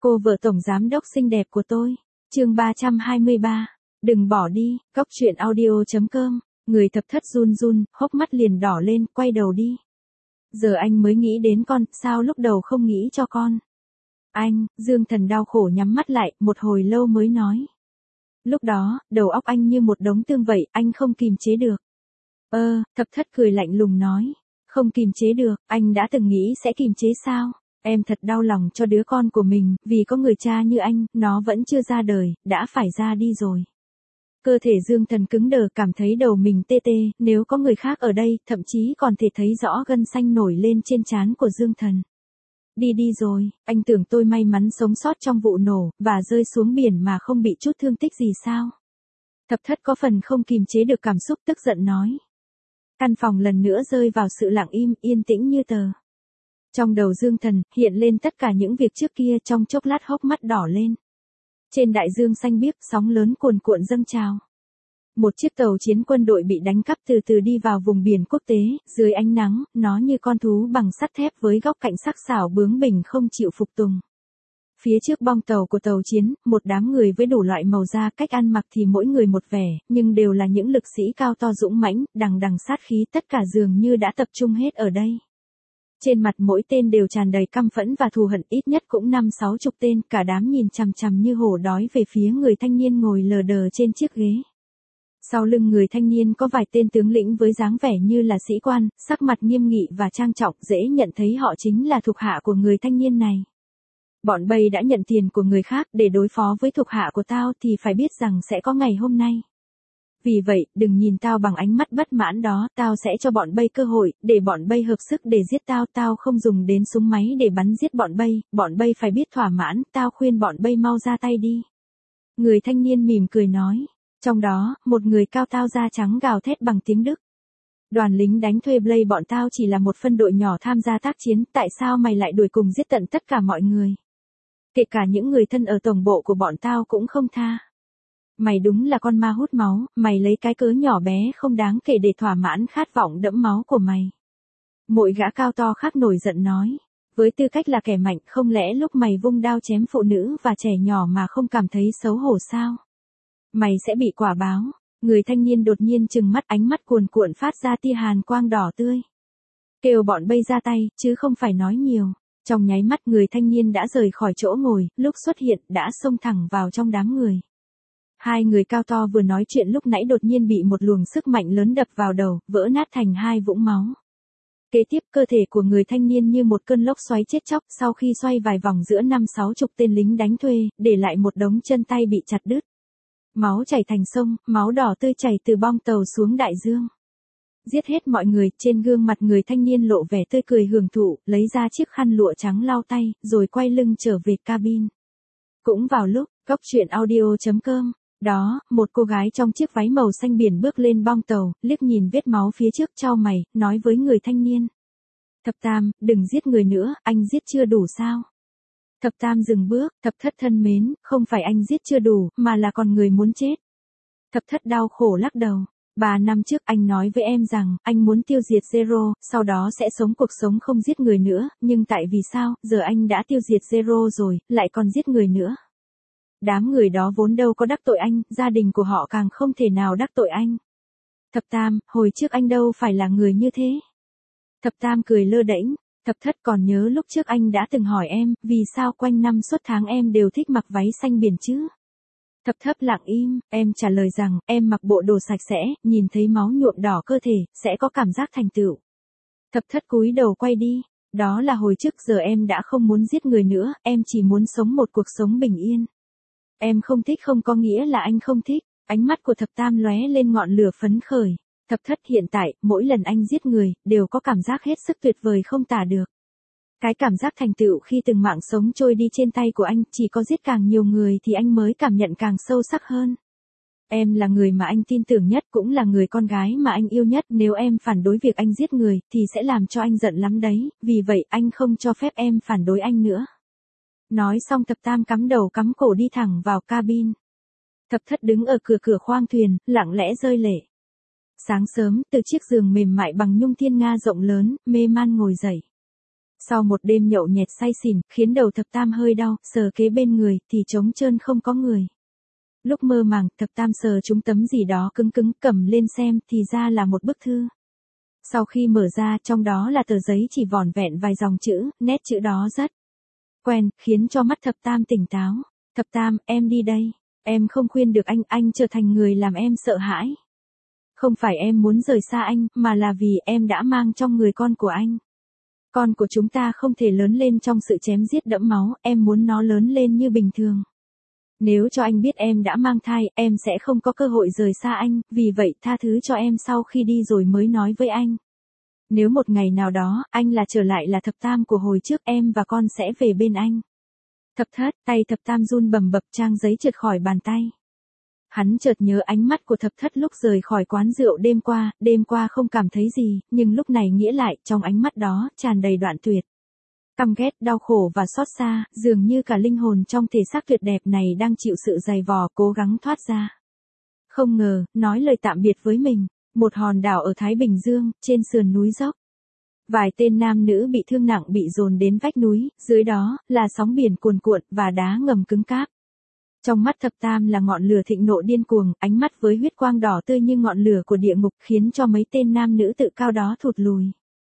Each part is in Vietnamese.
Cô vợ tổng giám đốc xinh đẹp của tôi. Chương 323. Đừng bỏ đi. Cóc truyện audio.com. Người thập thất run run, hốc mắt liền đỏ lên, quay đầu đi. Giờ anh mới nghĩ đến con, sao lúc đầu không nghĩ cho con? Anh, Dương Thần đau khổ nhắm mắt lại, một hồi lâu mới nói. Lúc đó, đầu óc anh như một đống tương vậy, anh không kìm chế được. Thập thất cười lạnh lùng nói. Không kìm chế được, anh đã từng nghĩ sẽ kìm chế sao? Em thật đau lòng cho đứa con của mình, vì có người cha như anh, nó vẫn chưa ra đời, đã phải ra đi rồi. Cơ thể Dương Thần cứng đờ, cảm thấy đầu mình tê tê, nếu có người khác ở đây, thậm chí còn thể thấy rõ gân xanh nổi lên trên trán của Dương Thần. Đi rồi, anh tưởng tôi may mắn sống sót trong vụ nổ, và rơi xuống biển mà không bị chút thương tích gì sao? Thập thất có phần không kìm chế được cảm xúc, tức giận nói. Căn phòng lần nữa rơi vào sự lặng im, yên tĩnh như tờ. Trong đầu Dương Thần, hiện lên tất cả những việc trước kia, trong chốc lát hốc mắt đỏ lên. Trên đại dương xanh biếc, sóng lớn cuồn cuộn dâng trào. Một chiếc tàu chiến quân đội bị đánh cắp từ từ đi vào vùng biển quốc tế, dưới ánh nắng, nó như con thú bằng sắt thép với góc cạnh sắc sảo bướng bỉnh không chịu phục tùng. Phía trước bong tàu của tàu chiến, một đám người với đủ loại màu da, cách ăn mặc thì mỗi người một vẻ, nhưng đều là những lực sĩ cao to dũng mãnh, đằng đằng sát khí, tất cả dường như đã tập trung hết ở đây. Trên mặt mỗi tên đều tràn đầy căm phẫn và thù hận, ít nhất cũng 50-60 tên, cả đám nhìn chằm chằm như hổ đói về phía người thanh niên ngồi lờ đờ trên chiếc ghế. Sau lưng người thanh niên có vài tên tướng lĩnh với dáng vẻ như là sĩ quan, sắc mặt nghiêm nghị và trang trọng, dễ nhận thấy họ chính là thuộc hạ của người thanh niên này. Bọn bay đã nhận tiền của người khác để đối phó với thuộc hạ của tao thì phải biết rằng sẽ có ngày hôm nay. Vì vậy, đừng nhìn tao bằng ánh mắt bất mãn đó, tao sẽ cho bọn bay cơ hội, để bọn bay hợp sức để giết tao, tao không dùng đến súng máy để bắn giết bọn bay phải biết thỏa mãn, tao khuyên bọn bay mau ra tay đi. Người thanh niên mỉm cười nói, trong đó, một người cao to da trắng gào thét bằng tiếng Đức. Đoàn lính đánh thuê Blade bọn tao chỉ là một phân đội nhỏ tham gia tác chiến, tại sao mày lại đuổi cùng giết tận tất cả mọi người? Kể cả những người thân ở tổng bộ của bọn tao cũng không tha. Mày đúng là con ma hút máu, mày lấy cái cớ nhỏ bé không đáng kể để thỏa mãn khát vọng đẫm máu của mày. Mỗi gã cao to khác nổi giận nói, với tư cách là kẻ mạnh, không lẽ lúc mày vung đao chém phụ nữ và trẻ nhỏ mà không cảm thấy xấu hổ sao? Mày sẽ bị quả báo. Người thanh niên đột nhiên trừng mắt, ánh mắt cuồn cuộn phát ra tia hàn quang đỏ tươi. Kêu bọn bay ra tay, chứ không phải nói nhiều. Trong nháy mắt người thanh niên đã rời khỏi chỗ ngồi, lúc xuất hiện đã xông thẳng vào trong đám người. Hai người cao to vừa nói chuyện lúc nãy đột nhiên bị một luồng sức mạnh lớn đập vào đầu, vỡ nát thành hai vũng máu. Kế tiếp cơ thể của người thanh niên như một cơn lốc xoáy chết chóc, sau khi xoay vài vòng giữa 50-60 tên lính đánh thuê, để lại một đống chân tay bị chặt đứt. Máu chảy thành sông, máu đỏ tươi chảy từ bong tàu xuống đại dương. Giết hết mọi người, trên gương mặt người thanh niên lộ vẻ tươi cười hưởng thụ, lấy ra chiếc khăn lụa trắng lau tay, rồi quay lưng trở về cabin. Cũng vào lúc, cóc truyện audio.com, đó, một cô gái trong chiếc váy màu xanh biển bước lên bong tàu, liếc nhìn vết máu phía trước, chau mày, nói với người thanh niên. Thập Tam, đừng giết người nữa, anh giết chưa đủ sao? Thập Tam dừng bước, thập thất thân mến, không phải anh giết chưa đủ, mà là còn người muốn chết. Thập thất đau khổ lắc đầu. 3 năm trước anh nói với em rằng, anh muốn tiêu diệt Zero, sau đó sẽ sống cuộc sống không giết người nữa, nhưng tại vì sao, giờ anh đã tiêu diệt Zero rồi, lại còn giết người nữa. Đám người đó vốn đâu có đắc tội anh, gia đình của họ càng không thể nào đắc tội anh. Thập Tam, hồi trước anh đâu phải là người như thế. Thập Tam cười lơ đễnh. Thập thất còn nhớ lúc trước anh đã từng hỏi em, vì sao quanh năm suốt tháng em đều thích mặc váy xanh biển chứ? Thập thất lặng im, em trả lời rằng, em mặc bộ đồ sạch sẽ, nhìn thấy máu nhuộm đỏ cơ thể, sẽ có cảm giác thành tựu. Thập thất cúi đầu quay đi, đó là hồi trước, giờ em đã không muốn giết người nữa, em chỉ muốn sống một cuộc sống bình yên. Em không thích không có nghĩa là anh không thích, ánh mắt của thập tam lóe lên ngọn lửa phấn khởi. Thập thất hiện tại, mỗi lần anh giết người, đều có cảm giác hết sức tuyệt vời không tả được. Cái cảm giác thành tựu khi từng mạng sống trôi đi trên tay của anh, chỉ có giết càng nhiều người thì anh mới cảm nhận càng sâu sắc hơn. Em là người mà anh tin tưởng nhất, cũng là người con gái mà anh yêu nhất, nếu em phản đối việc anh giết người, thì sẽ làm cho anh giận lắm đấy, vì vậy anh không cho phép em phản đối anh nữa. Nói xong thập tam cắm đầu cắm cổ đi thẳng vào cabin. Thập thất đứng ở cửa khoang thuyền, lặng lẽ rơi lệ. Sáng sớm, từ chiếc giường mềm mại bằng nhung thiên nga rộng lớn, mê man ngồi dậy. Sau một đêm nhậu nhẹt say xỉn, khiến đầu thập tam hơi đau, sờ kế bên người, thì trống trơn không có người. Lúc mơ màng, thập tam sờ trúng tấm gì đó cứng cứng, cầm lên xem, thì ra là một bức thư. Sau khi mở ra, trong đó là tờ giấy chỉ vỏn vẹn vài dòng chữ, nét chữ đó rất quen, khiến cho mắt thập tam tỉnh táo. Thập tam, em đi đây. Em không khuyên được anh trở thành người làm em sợ hãi. Không phải em muốn rời xa anh, mà là vì em đã mang trong người con của anh. Con của chúng ta không thể lớn lên trong sự chém giết đẫm máu, em muốn nó lớn lên như bình thường. Nếu cho anh biết em đã mang thai, em sẽ không có cơ hội rời xa anh, vì vậy tha thứ cho em sau khi đi rồi mới nói với anh. Nếu một ngày nào đó, anh là trở lại là thập tam của hồi trước, em và con sẽ về bên anh. Thập thất, tay thập tam run bầm bập, trang giấy trượt khỏi bàn tay. Hắn chợt nhớ ánh mắt của thập thất lúc rời khỏi quán rượu đêm qua không cảm thấy gì, nhưng lúc này nghĩa lại, trong ánh mắt đó, tràn đầy đoạn tuyệt. Căm ghét, đau khổ và xót xa, dường như cả linh hồn trong thể xác tuyệt đẹp này đang chịu sự dày vò, cố gắng thoát ra. Không ngờ, nói lời tạm biệt với mình, một hòn đảo ở Thái Bình Dương, trên sườn núi dốc. Vài tên nam nữ bị thương nặng bị dồn đến vách núi, dưới đó, là sóng biển cuồn cuộn, và đá ngầm cứng cáp. Trong mắt thập tam là ngọn lửa thịnh nộ điên cuồng, ánh mắt với huyết quang đỏ tươi như ngọn lửa của địa ngục, khiến cho mấy tên nam nữ tự cao đó thụt lùi.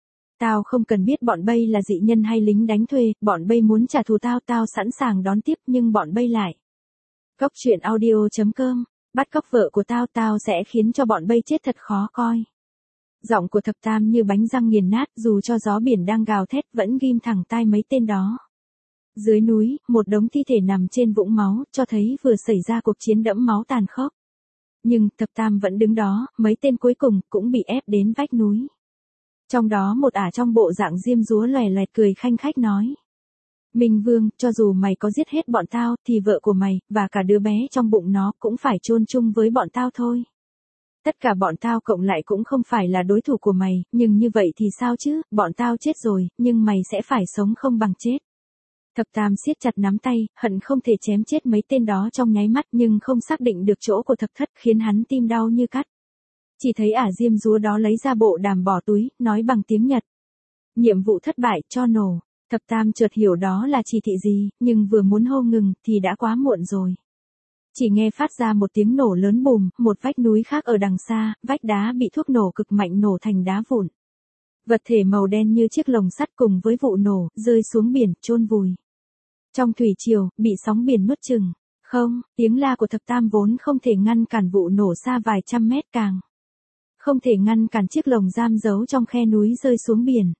Tao không cần biết bọn bây là dị nhân hay lính đánh thuê, bọn bây muốn trả thù tao sẵn sàng đón tiếp, nhưng bọn bây lại. Cốc truyện audio.com, bắt cóc vợ của tao sẽ khiến cho bọn bây chết thật khó coi. Giọng của thập tam như bánh răng nghiền nát, dù cho gió biển đang gào thét vẫn ghim thẳng tai mấy tên đó. Dưới núi, một đống thi thể nằm trên vũng máu, cho thấy vừa xảy ra cuộc chiến đẫm máu tàn khốc. Nhưng, thập tam vẫn đứng đó, mấy tên cuối cùng, cũng bị ép đến vách núi. Trong đó một ả trong bộ dạng diêm dúa lòe loẹt cười khanh khách nói. Minh Vương, cho dù mày có giết hết bọn tao, thì vợ của mày, và cả đứa bé trong bụng nó, cũng phải chôn chung với bọn tao thôi. Tất cả bọn tao cộng lại cũng không phải là đối thủ của mày, nhưng như vậy thì sao chứ, bọn tao chết rồi, nhưng mày sẽ phải sống không bằng chết. Thập tam siết chặt nắm tay, hận không thể chém chết mấy tên đó trong nháy mắt, nhưng không xác định được chỗ của thập thất, khiến hắn tim đau như cắt. Chỉ thấy ả diêm dúa đó lấy ra bộ đàm bỏ túi, nói bằng tiếng Nhật. Nhiệm vụ thất bại, cho nổ. Thập tam chợt hiểu đó là chỉ thị gì, nhưng vừa muốn hô ngừng, thì đã quá muộn rồi. Chỉ nghe phát ra một tiếng nổ lớn bùm, một vách núi khác ở đằng xa, vách đá bị thuốc nổ cực mạnh nổ thành đá vụn. Vật thể màu đen như chiếc lồng sắt cùng với vụ nổ, rơi xuống biển, chôn vùi. Trong thủy triều, bị sóng biển nuốt chửng. Không, tiếng la của thập tam vốn không thể ngăn cản vụ nổ xa vài trăm mét, càng không thể ngăn cản chiếc lồng giam giấu trong khe núi rơi xuống biển.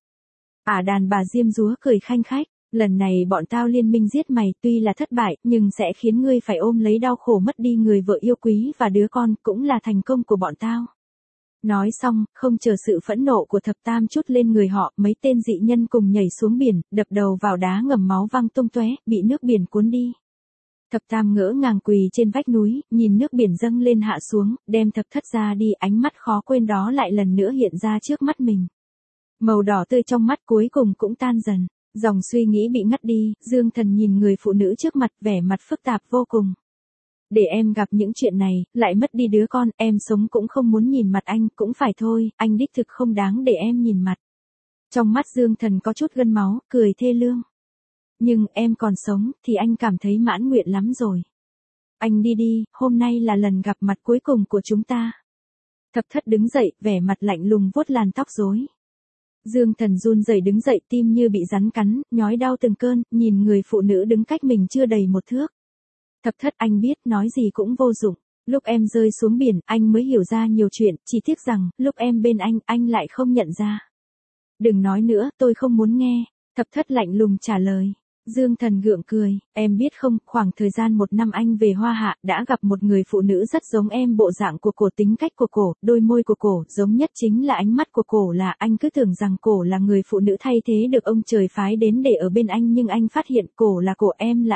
Ả đàn bà diêm dúa cười khanh khách, lần này bọn tao liên minh giết mày, tuy là thất bại, nhưng sẽ khiến ngươi phải ôm lấy đau khổ mất đi người vợ yêu quý và đứa con, cũng là thành công của bọn tao. Nói xong, không chờ sự phẫn nộ của thập tam trút lên người họ, mấy tên dị nhân cùng nhảy xuống biển, đập đầu vào đá ngầm, máu văng tung tóe, bị nước biển cuốn đi. Thập tam ngỡ ngàng quỳ trên vách núi, nhìn nước biển dâng lên hạ xuống, đem thập thất ra đi, ánh mắt khó quên đó lại lần nữa hiện ra trước mắt mình. Màu đỏ tươi trong mắt cuối cùng cũng tan dần, dòng suy nghĩ bị ngắt đi, Dương Thần nhìn người phụ nữ trước mặt, vẻ mặt phức tạp vô cùng. Để em gặp những chuyện này, lại mất đi đứa con, em sống cũng không muốn nhìn mặt anh, cũng phải thôi, anh đích thực không đáng để em nhìn mặt. Trong mắt Dương Thần có chút gân máu, cười thê lương. Nhưng em còn sống, thì anh cảm thấy mãn nguyện lắm rồi. Anh đi đi, hôm nay là lần gặp mặt cuối cùng của chúng ta. Thập thất đứng dậy, vẻ mặt lạnh lùng vuốt làn tóc rối. Dương Thần run rẩy đứng dậy, tim như bị rắn cắn, nhói đau từng cơn, nhìn người phụ nữ đứng cách mình chưa đầy một thước. Thập thất, anh biết, nói gì cũng vô dụng. Lúc em rơi xuống biển, anh mới hiểu ra nhiều chuyện, chỉ tiếc rằng, lúc em bên anh lại không nhận ra. Đừng nói nữa, tôi không muốn nghe. Thập thất lạnh lùng trả lời. Dương Thần gượng cười, em biết không, khoảng thời gian 1 năm anh về Hoa Hạ, đã gặp một người phụ nữ rất giống em, bộ dạng của cổ, tính cách của cổ, đôi môi của cổ, giống nhất chính là ánh mắt của cổ, là anh cứ tưởng rằng cổ là người phụ nữ thay thế được ông trời phái đến để ở bên anh, nhưng anh phát hiện cổ là cổ,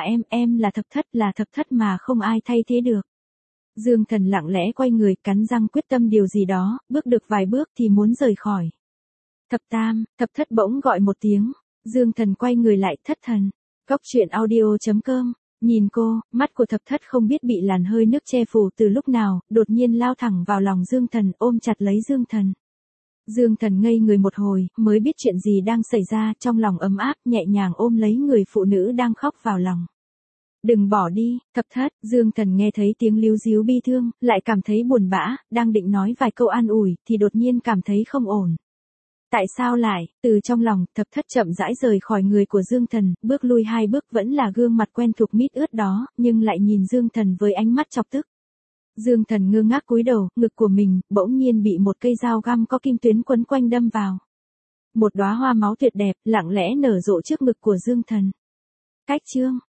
em là thập thất mà không ai thay thế được. Dương Thần lặng lẽ quay người, cắn răng quyết tâm điều gì đó, bước được vài bước thì muốn rời khỏi. Thập tam, thập thất bỗng gọi một tiếng. Dương Thần quay người lại, thất thần. Cốc truyện audio.com, nhìn cô, mắt của thập thất không biết bị làn hơi nước che phủ từ lúc nào, đột nhiên lao thẳng vào lòng Dương Thần, ôm chặt lấy Dương Thần. Dương Thần ngây người một hồi, mới biết chuyện gì đang xảy ra, trong lòng ấm áp, nhẹ nhàng ôm lấy người phụ nữ đang khóc vào lòng. Đừng bỏ đi, thập thất, Dương Thần nghe thấy tiếng líu ríu bi thương, lại cảm thấy buồn bã, đang định nói vài câu an ủi, thì đột nhiên cảm thấy không ổn. Tại sao lại, từ trong lòng, thập thất chậm rãi rời khỏi người của Dương Thần, bước lui 2 bước vẫn là gương mặt quen thuộc mít ướt đó, nhưng lại nhìn Dương Thần với ánh mắt chọc tức. Dương Thần ngơ ngác cúi đầu, ngực của mình, bỗng nhiên bị một cây dao găm có kim tuyến quấn quanh đâm vào. Một đóa hoa máu tuyệt đẹp, lặng lẽ nở rộ trước ngực của Dương Thần. Cách chương